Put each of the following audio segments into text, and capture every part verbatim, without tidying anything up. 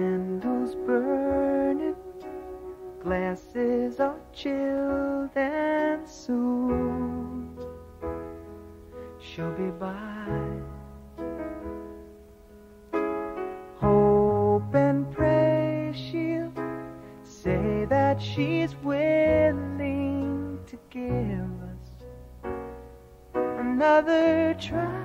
candles burning, glasses are chilled, and soon she'll be by. Hope and pray she'll say that she's willing to give us another try.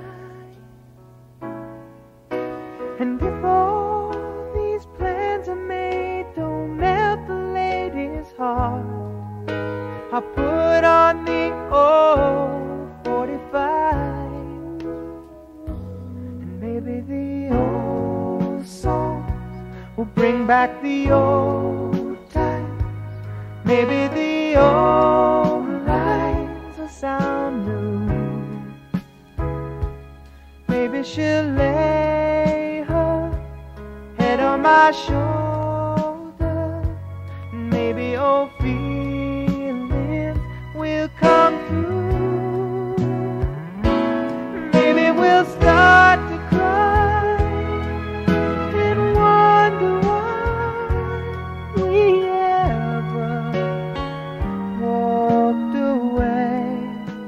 And if all these plans are made, don't melt the lady's heart. I'll put on the old forty-five, and maybe the old songs will bring back the old times. Maybe the old lines will sound new. Maybe she'll lay her head on my shoulder, and maybe old feelings will come through. Maybe we'll start to cry and wonder why we ever walked away.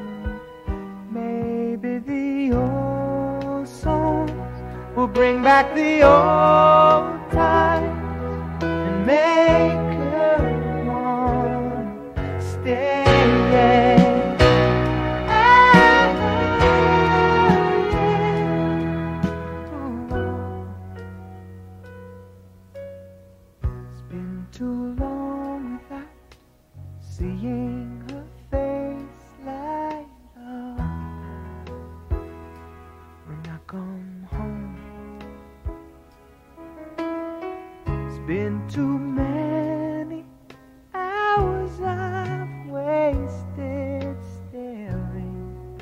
Maybe the old songs will bring back the old times and make her want to stay. It's been too long without seeing her face light up when I come home. It's been too many hours I've wasted staring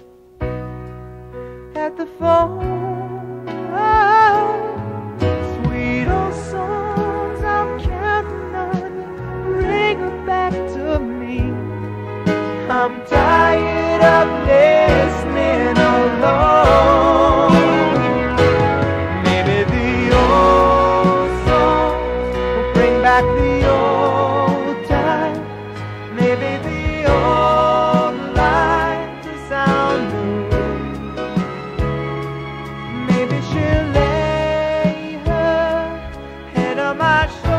at the phone. Sweet old songs I'm counting on you, bring her back to me. I'm tired of listening alone. Maybe the old songs will bring back the old times. Maybe the old lines will sound new. Maybe she'll lay her head on my shoulder.